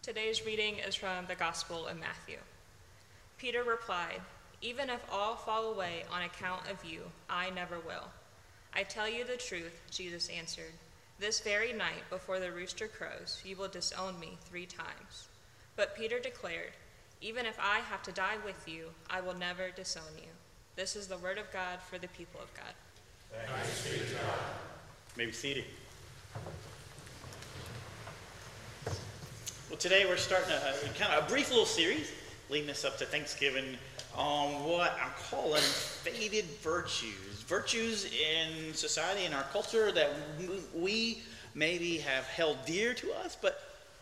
Today's reading is from the Gospel of Matthew. Peter replied, "Even if all fall away on account of you, I never will." "I tell you the truth," Jesus answered. "This very night before the rooster crows, you will disown me 3 times." But Peter declared, "Even if I have to die with you, I will never disown you." This is the word of God for the people of God. Thanks be to God. May be seated. Well, today we're starting a brief little series leading us up to Thanksgiving on what I'm calling faded virtues. Virtues in society, in our culture that we maybe have held dear to us, but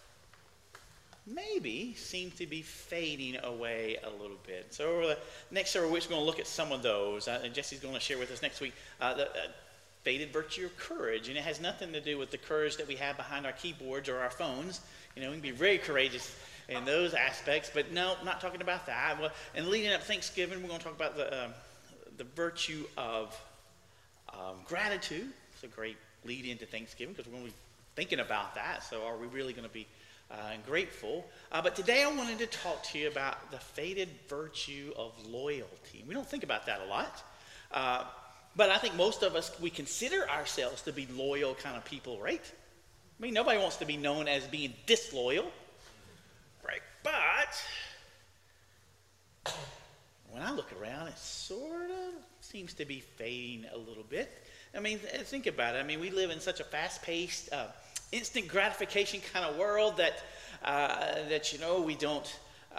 maybe seem to be fading away a little bit. So over the next several weeks, we're going to look at some of those. And Jesse's going to share with us next week the faded virtue of courage. And it has nothing to do with the courage that we have behind our keyboards or our phones. You know, we can be very courageous in those aspects, but no, I'm not talking about that. Well, and leading up to Thanksgiving, we're going to talk about the virtue of gratitude. It's a great lead into Thanksgiving because we're going to be thinking about that. So are we really going to be grateful? But today I wanted to talk to you about the faded virtue of loyalty. We don't think about that a lot. But I think most of us, we consider ourselves to be loyal kind of people, right? I mean, nobody wants to be known as being disloyal, right? But when I look around, it sort of seems to be fading a little bit. I mean, think about it. I mean, we live in such a fast-paced, instant gratification kind of world that we don't,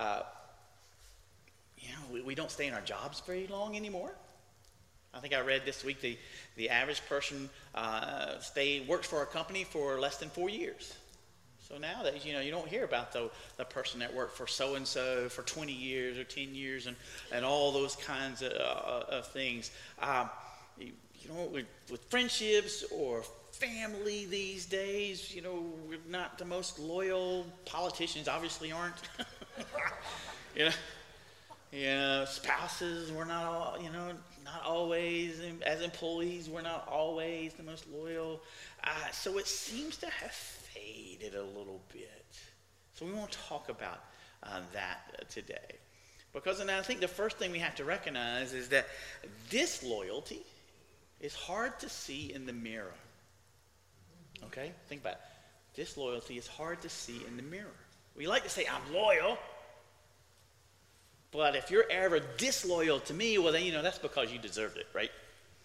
we don't stay in our jobs very long anymore. I think I read this week the average person works for a company for less than 4 years. So now that you don't hear about the person that worked for so and so for 20 years or 10 years and all those kinds of things. With friendships or family these days, we're not the most loyal. Politicians obviously aren't. Spouses, we're not all, not always, as employees, we're not always the most loyal. So it seems to have faded a little bit. So we won't talk about that today. Because I think the first thing we have to recognize is that disloyalty is hard to see in the mirror. Okay? Think about it. Disloyalty is hard to see in the mirror. We like to say, I'm loyal. But if you're ever disloyal to me, well, then, that's because you deserved it, right?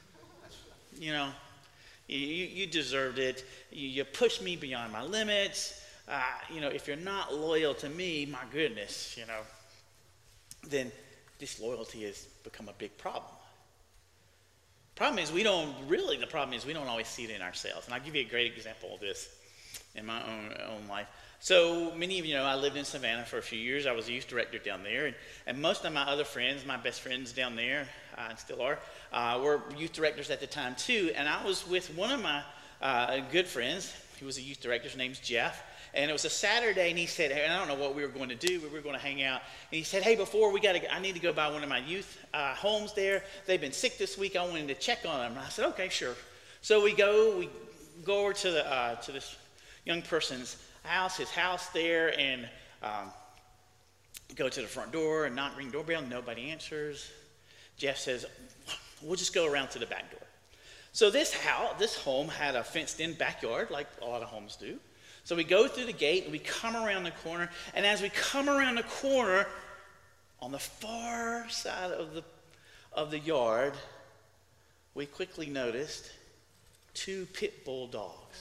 You deserved it. You pushed me beyond my limits. If you're not loyal to me, my goodness, then disloyalty has become a big problem. The problem is we don't always see it in ourselves. And I'll give you a great example of this in my own life. So many of you know I lived in Savannah for a few years. I was a youth director down there. And most of my other friends, my best friends down there, and still are, were youth directors at the time too. And I was with one of my good friends. He was a youth director. His name's Jeff. And it was a Saturday, and he said, hey, and I don't know what we were going to do, but we were going to hang out. And he said, hey, I need to go by one of my youth homes there. They've been sick this week. I wanted to check on them. And I said, okay, sure. So we go over to this young person's house, his house there, and go to the front door and knock, ring doorbell. Nobody answers. Jeff says, we'll just go around to the back door. So this home had a fenced-in backyard, like a lot of homes do. So we go through the gate, and we come around the corner, and as we come around the corner, on the far side of the yard, we quickly noticed 2 pit bull dogs.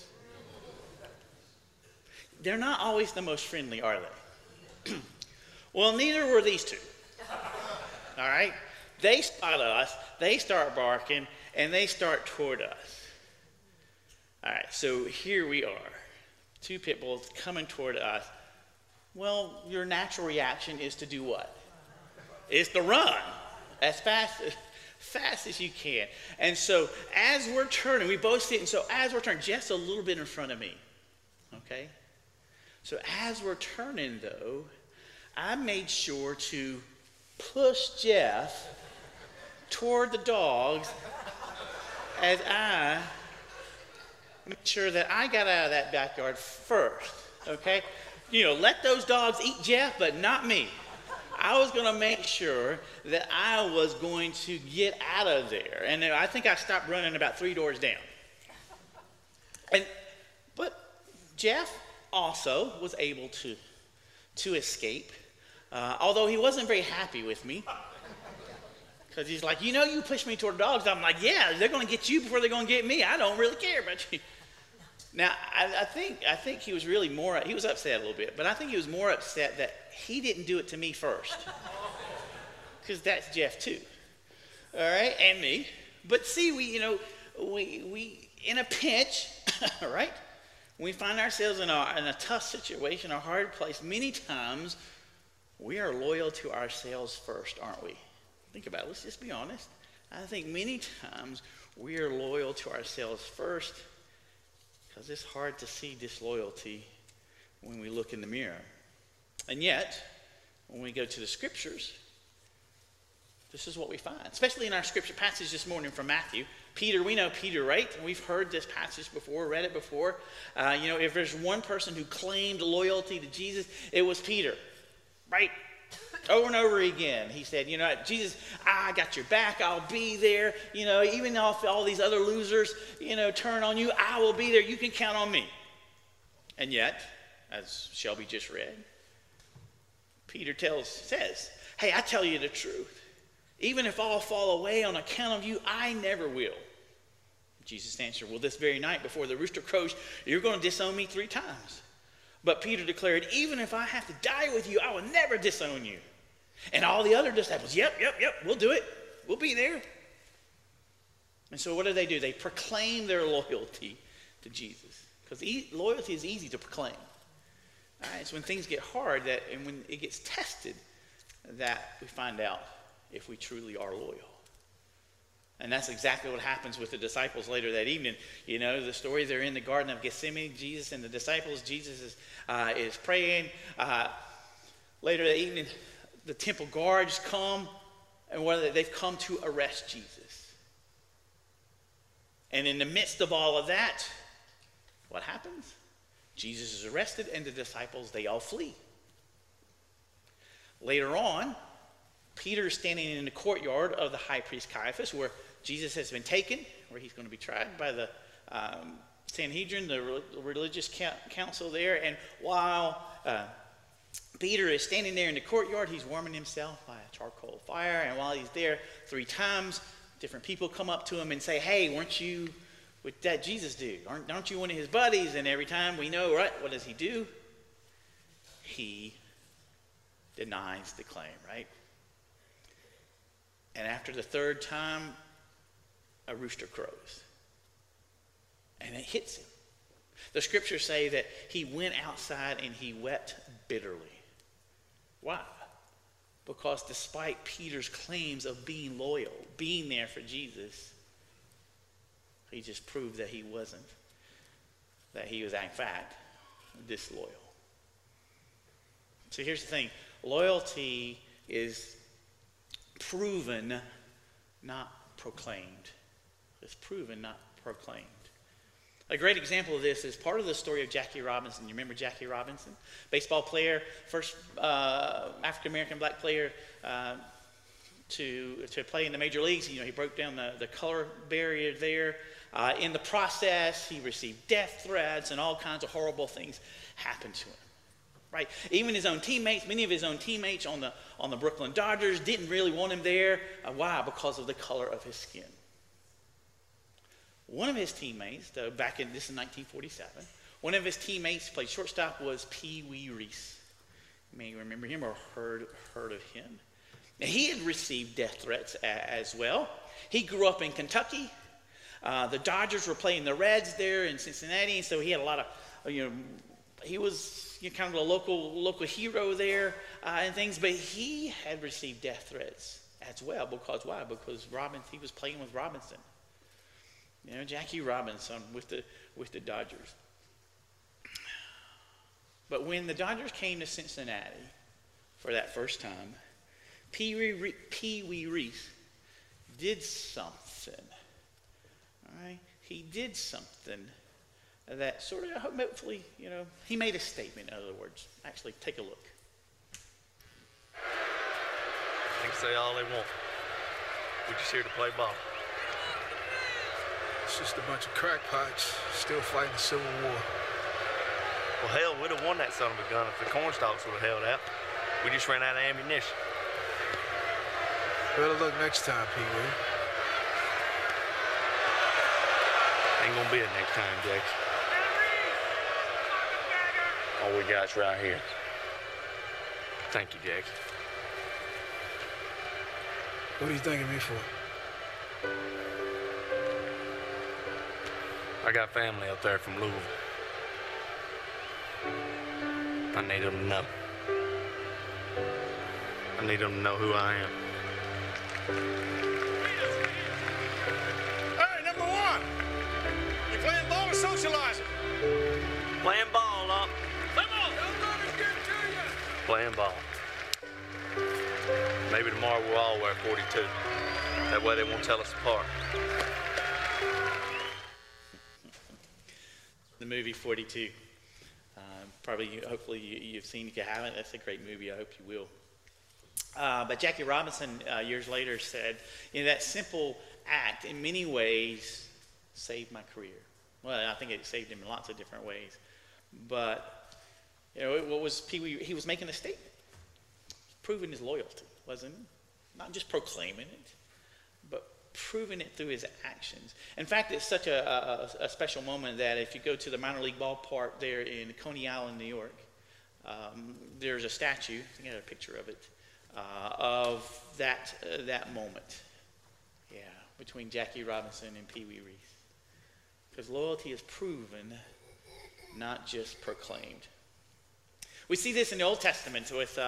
They're not always the most friendly, are they? Well, neither were these 2. All right? They spot us, they start barking, and they start toward us. All right, so here we are. 2 pit bulls coming toward us. Well, your natural reaction is to do what? It's to run as fast as you can. And so as we're turning, we both see it, and so as we're turning, Jeff's a little bit in front of me. Okay? So as we're turning, though, I made sure to push Jeff toward the dogs as I make sure that I got out of that backyard first, okay? let those dogs eat Jeff, but not me. I was going to make sure that I was going to get out of there. And I think I stopped running about 3 doors down. But Jeff also was able to escape, although he wasn't very happy with me. Because he's like, you pushed me toward the dogs. I'm like, yeah, they're going to get you before they're going to get me. I don't really care about you. Now, I think he was really he was upset a little bit, but I think he was more upset that he didn't do it to me first. Because that's Jeff too. All right, and me. But see, we in a pinch, right? When we find ourselves in a tough situation, a hard place, many times we are loyal to ourselves first, aren't we? Think about it. Let's just be honest. I think many times we are loyal to ourselves first because it's hard to see disloyalty when we look in the mirror. And yet, when we go to the scriptures, this is what we find, especially in our scripture passage this morning from Matthew. Peter, we know Peter, right? We've heard this passage before, read it before. If there's one person who claimed loyalty to Jesus, it was Peter, right? Over and over again, he said, Jesus, I got your back. I'll be there. Even if all these other losers, turn on you, I will be there. You can count on me. And yet, as Shelby just read, Peter says, hey, I tell you the truth. Even if all fall away on account of you, I never will. Jesus answered, well, this very night before the rooster crows, you're going to disown me 3 times. But Peter declared, even if I have to die with you, I will never disown you. And all the other disciples, yep, we'll do it. We'll be there. And so what do? They proclaim their loyalty to Jesus. Because loyalty is easy to proclaim. It's when things get hard and when it gets tested that we find out if we truly are loyal. And that's exactly what happens with the disciples later that evening. The story, they're in the Garden of Gethsemane, Jesus and the disciples. Jesus is praying. Later that evening, the temple guards come, and they've come to arrest Jesus. And in the midst of all of that, what happens? Jesus is arrested, and the disciples, they all flee. Later on, Peter is standing in the courtyard of the high priest Caiaphas, where Jesus has been taken, where he's going to be tried by the Sanhedrin, the religious council there. And while Peter is standing there in the courtyard, he's warming himself by a charcoal fire. And while he's there, 3 times, different people come up to him and say, hey, weren't you with that Jesus dude? Aren't you one of his buddies? And every time we know, right, what does he do? He denies the claim, right? And after the 3rd time, a rooster crows. And it hits him. The scriptures say that he went outside and he wept bitterly. Why? Because despite Peter's claims of being loyal, being there for Jesus, he just proved that he wasn't. That he was, in fact, disloyal. So here's the thing. Loyalty is proven, not proclaimed. It's proven, not proclaimed. A great example of this is part of the story of Jackie Robinson. You remember Jackie Robinson? Baseball player, first African-American black player to play in the major leagues. He broke down the color barrier there. In the process, he received death threats and all kinds of horrible things happened to him. Right? Even his own teammates, many of his own teammates on the Brooklyn Dodgers didn't really want him there. Why? Because of the color of his skin. One of his teammates, though, this is 1947, one of his teammates played shortstop was Pee Wee Reese. You may remember him or heard of him. Now, he had received death threats as well. He grew up in Kentucky. The Dodgers were playing the Reds there in Cincinnati, and so he had a lot of, he was kind of a local hero there and things, but he had received death threats as well. Because why? Because he was playing with Robinson. Jackie Robinson with the Dodgers. But when the Dodgers came to Cincinnati for that first time, Pee Wee Reese did something. All right? He did something that sort of hopefully, he made a statement, in other words. Actually, take a look. They can say all they want. We're just here to play ball. It's just a bunch of crackpots still fighting the Civil War. Well, hell, we'd have won that son of a gun if the cornstalks would have held out. We just ran out of ammunition. Better luck next time, Pee Wee. Ain't gonna be it next time, Jax. All we got's right here. Thank you, Jax. What are you thanking me for? I got family up there from Louisville. I need them to know. I need them to know who I am. Hey, number one! You playing ball or socializing? Playing ball, up. Come on! Don't let us get to you! Playing ball. Maybe tomorrow we'll all wear 42. That way they won't tell us apart. The movie 42. Hopefully you've seen. If you haven't, that's a great movie. I hope you will. But Jackie Robinson, years later, said, that simple act, in many ways, saved my career. Well, I think it saved him in lots of different ways. But, what was Pee Wee? He was making a statement, proving his loyalty, wasn't he? Not just proclaiming it, but proving it through his actions. In fact, it's such a special moment that if you go to the minor league ballpark there in Coney Island, New York, there's a statue, I think I have a picture of it, of that moment, between Jackie Robinson and Pee Wee Reese. Because loyalty is proven, not just proclaimed. We see this in the Old Testament with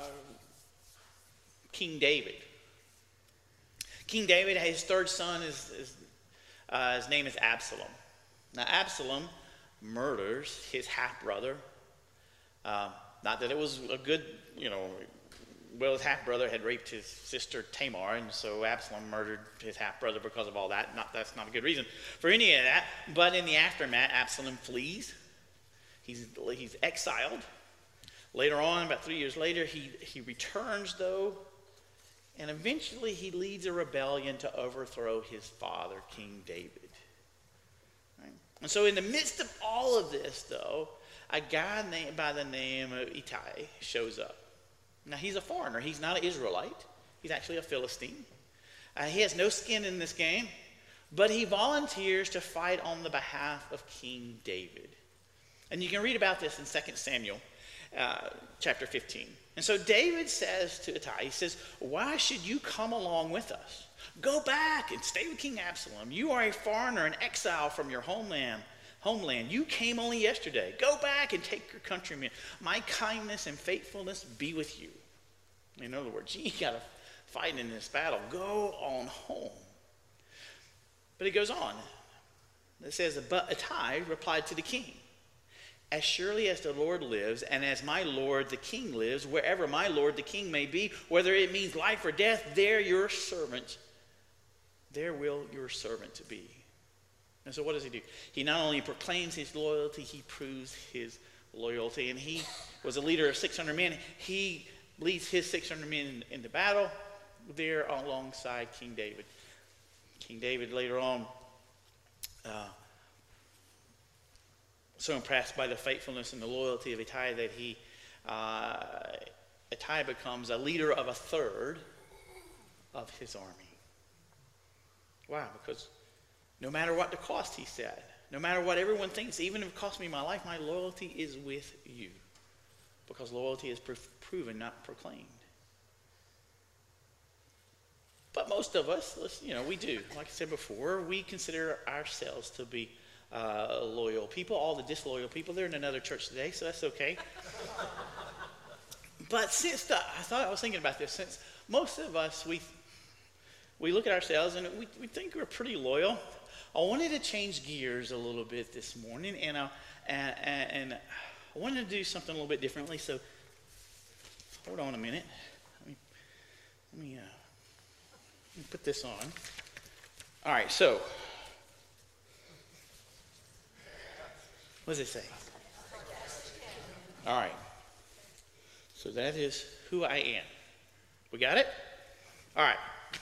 King David. King David, his third son, his name is Absalom. Now, Absalom murders his half-brother. Not that it was a good, his half-brother had raped his sister Tamar, and so Absalom murdered his half-brother because of all that. That's not a good reason for any of that. But in the aftermath, Absalom flees. He's exiled. Later on, about 3 years later, he returns, though, and eventually he leads a rebellion to overthrow his father, King David. Right? And so in the midst of all of this, though, a guy by the name of Ittai shows up. Now, he's a foreigner. He's not an Israelite. He's actually a Philistine. He has no skin in this game, but he volunteers to fight on the behalf of King David. And you can read about this in 2 Samuel chapter 15. And so David says to Ittai, he says, "Why should you come along with us? Go back and stay with King Absalom. You are a foreigner, an exile from your homeland. You came only yesterday. Go back and take your countrymen. My kindness and faithfulness be with you." In other words, you got to fight in this battle. Go on home. But it goes on. It says, "But Ittai replied to the king, 'As surely as the Lord lives, and as my lord the king lives, wherever my lord the king may be, whether it means life or death, there will your servant be.'" And so what does he do? He not only proclaims his loyalty, he proves his loyalty. And he was a leader of 600 men. He leads his 600 men into battle there alongside King David. King David later on, so impressed by the faithfulness and the loyalty of Ittai that Ittai becomes a leader of a third of his army. Why? Because no matter what the cost, he said, no matter what everyone thinks, even if it costs me my life, my loyalty is with you. Because loyalty is proven, not proclaimed. But most of us, we do. Like I said before, we consider ourselves to be loyal people. All the disloyal people, they're in another church today, so that's okay. But I was thinking about this, since most of us, we look at ourselves and we think we're pretty loyal. I wanted to change gears a little bit this morning, and I wanted to do something a little bit differently. So, hold on a minute. Let me put this on. All right, so What does it say? All right. So that is who I am. We got it? All right.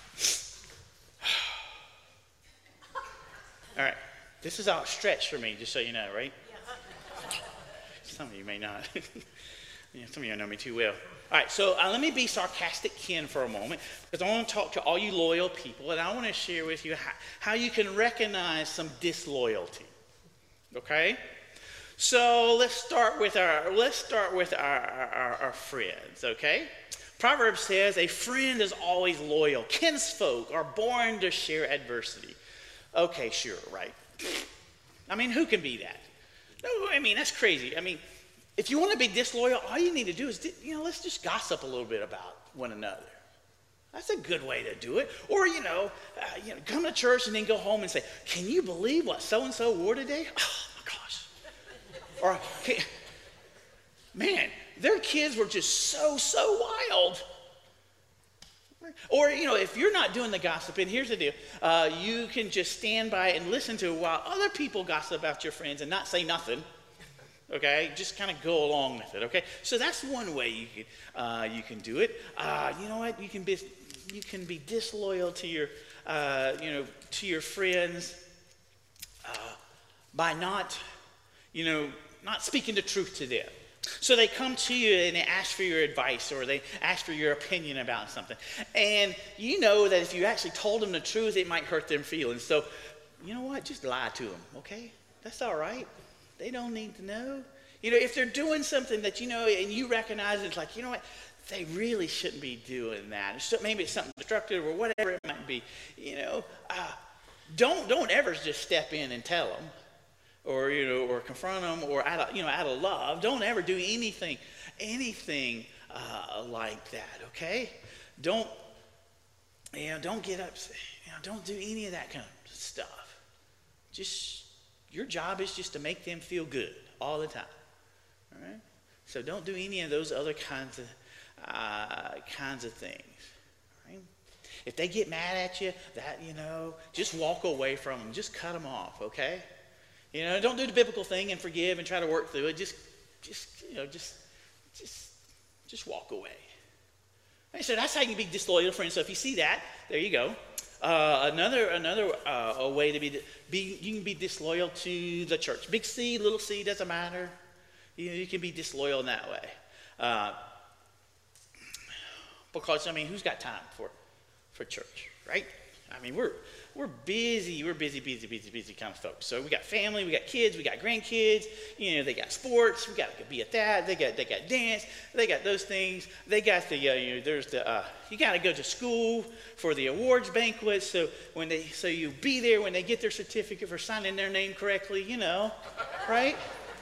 All right. This is outstretched for me, just so you know, right? Some of you may not. Some of you know me too well. All right, so let me be sarcastic Ken for a moment, because I want to talk to all you loyal people, and I want to share with you how you can recognize some disloyalty. Okay? So let's start with our friends, okay? Proverbs says a friend is always loyal. Kinsfolk are born to share adversity. Okay, sure, right. I mean, who can be that? No, I mean, that's crazy. I mean, if you want to be disloyal, all you need to do is, let's just gossip a little bit about one another. That's a good way to do it. Or, come to church and then go home and say, can you believe what so-and-so wore today? Oh, my gosh. Or, man, their kids were just so wild. Or, if you're not doing the gossiping, here's the deal. You can just stand by and listen to it while other people gossip about your friends and not say nothing. Okay? Just kind of go along with it, okay? So that's one way you can do it. You know what? You can be disloyal to your, to your friends by not speaking the truth to them. So they come to you and they ask for your advice, or they ask for your opinion about something. And you know that if you actually told them the truth, it might hurt their feelings. So, you know what? Just lie to them, okay? That's all right. They don't need to know. If they're doing something that and you recognize it's like, you know what? They really shouldn't be doing that. So maybe it's something destructive or whatever it might be. Don't ever just step in and tell them. Or confront them, or out of love. Don't ever do anything like that. Okay? Don't get upset. Don't do any of that kind of stuff. Your job is just to make them feel good all the time. All right? So don't do any of those other kinds of things. Right? If they get mad at you, just walk away from them. Just cut them off. Okay? Don't do the biblical thing and forgive and try to work through it. Just walk away. And so that's how you can be disloyal to friends. So if you see that, there you go. Another way to you can be disloyal to the church. Big C, little c, doesn't matter. You can be disloyal in that way. Because who's got time for church, right? We're busy kind of folks. So we got family, we got kids, we got grandkids. They got sports. We got to be at that. They got dance. They got those things. They got the you got to go to school for the awards banquet. So you be there when they get their certificate for signing their name correctly. Right?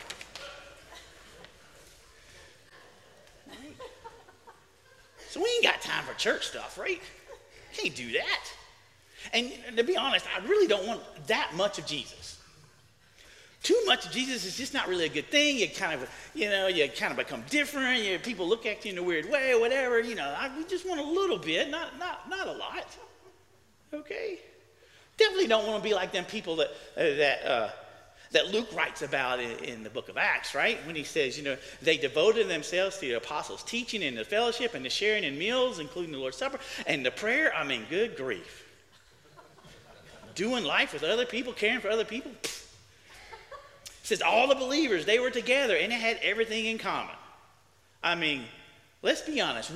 So we ain't got time for church stuff, right? Can't do that. And to be honest, I really don't want that much of Jesus. Too much of Jesus is just not really a good thing. You kind of become different. People look at you in a weird way or whatever. We just want a little bit, not a lot. Okay? Definitely don't want to be like them people that Luke writes about in the book of Acts, right? When he says, they devoted themselves to the apostles' teaching and the fellowship and the sharing in meals, including the Lord's Supper, and the prayer. Good grief. Doing life with other people, caring for other people. It says all the believers, they were together and they had everything in common. Let's be honest.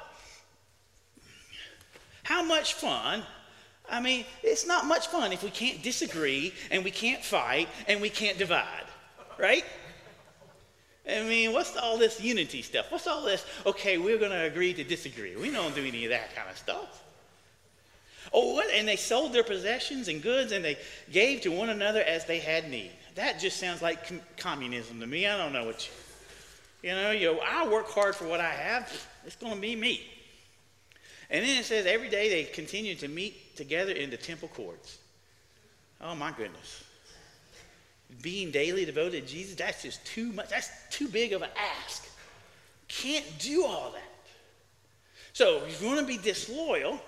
How much fun? It's not much fun if we can't disagree and we can't fight and we can't divide, right? What's all this unity stuff? What's all this, okay, we're going to agree to disagree. We don't do any of that kind of stuff. Oh, what? And they sold their possessions and goods and they gave to one another as they had need. That just sounds like communism to me. I don't know what I work hard for what I have. It's going to be me. And then it says every day they continue to meet together in the temple courts. Oh my goodness. Being daily devoted to Jesus, that's just too much. That's too big of an ask. Can't do all that. So if you want to be disloyal,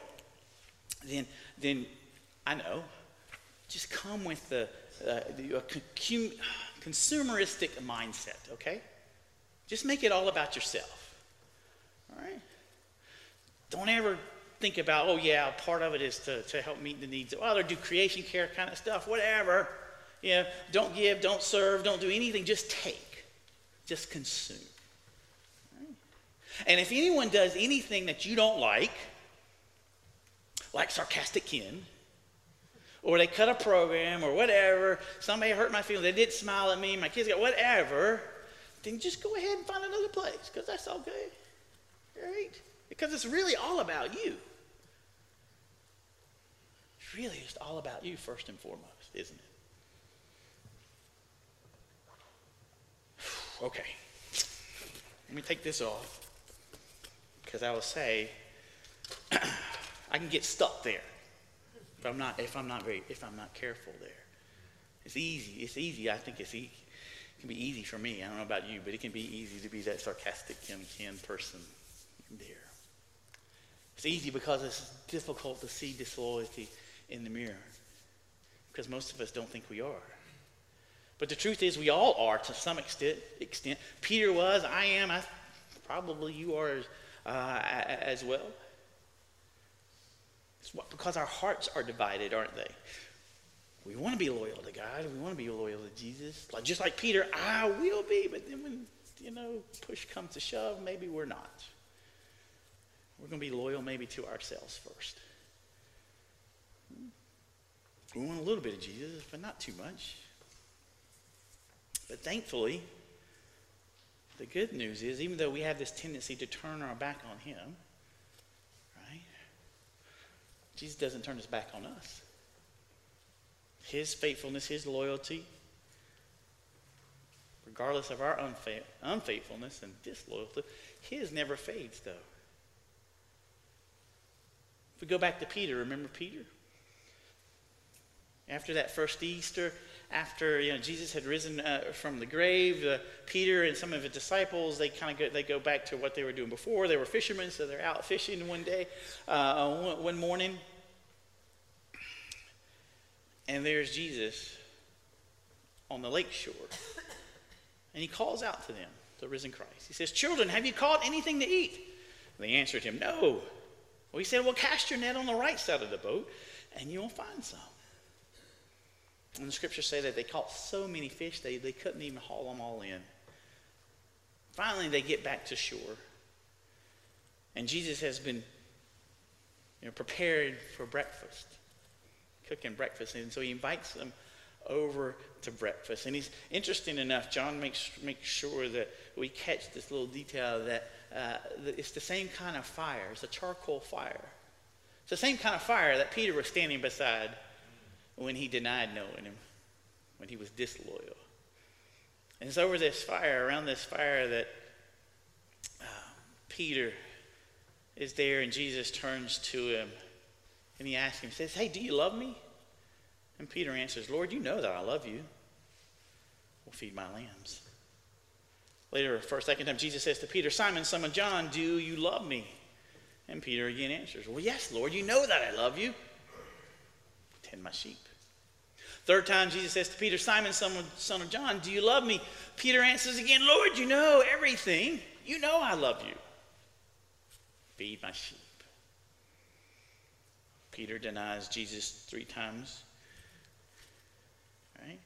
then I know, just come with consumeristic mindset, okay? Just make it all about yourself, all right? Don't ever think about, oh yeah, part of it is to help meet the needs of others, do creation care kind of stuff, whatever. Don't give, don't serve, don't do anything, just take, just consume. All right? And if anyone does anything that you don't like sarcastic kin, or they cut a program, or whatever, somebody hurt my feelings, they did smile at me, my kids got whatever, then just go ahead and find another place, because that's all good, right? Because it's really all about you. It's really just all about you first and foremost, isn't it? Okay. Let me take this off, because I will say, I can get stuck there if I'm not careful there. It's easy. I think it can be easy for me. I don't know about you, but it can be easy to be that sarcastic kin person there. It's easy because it's difficult to see disloyalty in the mirror, because most of us don't think we are. But the truth is, we all are to some extent. Peter was, I am, probably you are as well. It's because our hearts are divided, aren't they? We want to be loyal to God. We want to be loyal to Jesus. Just like Peter, I will be. But then when, push comes to shove, maybe we're not. We're going to be loyal maybe to ourselves first. We want a little bit of Jesus, but not too much. But thankfully, the good news is, even though we have this tendency to turn our back on him, right? Jesus doesn't turn his back on us. His faithfulness, his loyalty, regardless of our unfaithfulness and disloyalty, his never fades, though. If we go back to Peter, remember Peter? After that first Easter, after Jesus had risen from the grave, Peter and some of his disciples, they go back to what they were doing before. They were fishermen, so they're out fishing one morning. And there's Jesus on the lake shore. And he calls out to them, the risen Christ. He says, "Children, have you caught anything to eat?" And they answered him, "No." Well, he said, "Well, cast your net on the right side of the boat, and you'll find some." And the scriptures say that they caught so many fish, they couldn't even haul them all in. Finally, they get back to shore. And Jesus has been prepared for breakfast, cooking breakfast. And so he invites them over to breakfast. And he's interesting enough, John makes sure that we catch this little detail that it's the same kind of fire. It's a charcoal fire. It's the same kind of fire that Peter was standing beside when he denied knowing him, when he was disloyal. And it's over this fire, around this fire, that Peter is there, and Jesus turns to him, and he asks him, he says, "Hey, do you love me?" And Peter answers, "Lord, you know that I love you. Well, feed my lambs." Later, for a second time, Jesus says to Peter, "Simon, son of John, do you love me?" And Peter again answers, "Well, yes, Lord, you know that I love you. Tend my sheep." Third time, Jesus says to Peter, "Simon, son of John, do you love me?" Peter answers again, "Lord, you know everything. You know I love you. Feed my sheep." Peter denies Jesus 3 times. Right?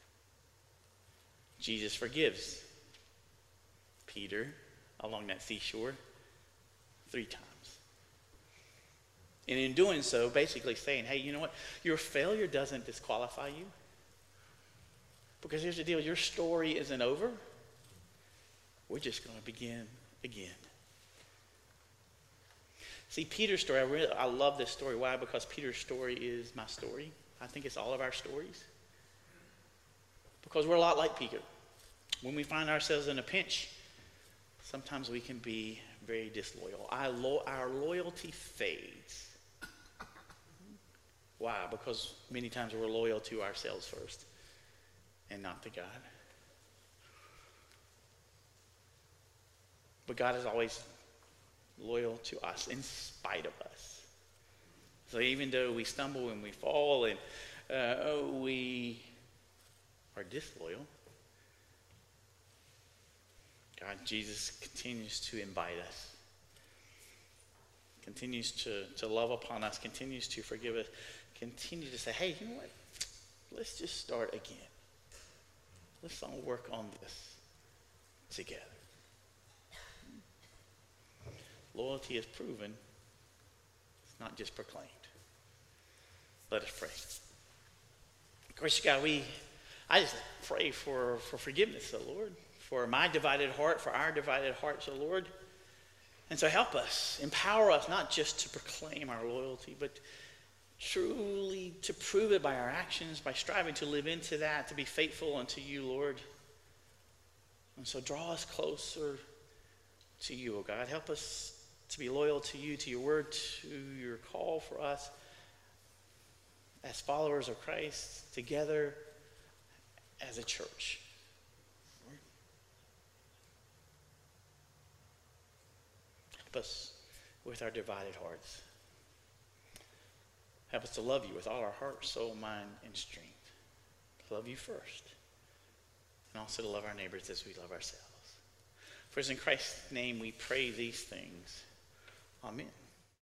Jesus forgives Peter along that seashore 3 times. And in doing so, basically saying, hey, you know what? Your failure doesn't disqualify you. Because here's the deal. Your story isn't over. We're just going to begin again. See, Peter's story, I love this story. Why? Because Peter's story is my story. I think it's all of our stories. Because we're a lot like Peter. When we find ourselves in a pinch, sometimes we can be very disloyal. Our loyalty fades. Why? Because many times we're loyal to ourselves first and not to God. But God is always loyal to us in spite of us. So even though we stumble and we fall and we are disloyal, God, Jesus continues to invite us, continues to love upon us, continues to forgive us, continue to say, hey, you know what? Let's just start again. Let's all work on this together. Loyalty is proven. It's not just proclaimed. Let us pray. Gracious God, I just pray for forgiveness, O Lord, for my divided heart, for our divided hearts, O Lord. And so help us, empower us not just to proclaim our loyalty, but truly to prove it by our actions, by striving to live into that, to be faithful unto you, Lord. And so draw us closer to you, O God. Help us to be loyal to you, to your word, to your call for us as followers of Christ, together as a church. Lord, help us with our divided hearts. Help us to love you with all our heart, soul, mind, and strength. To love you first. And also to love our neighbors as we love ourselves. For it's in Christ's name we pray these things. Amen.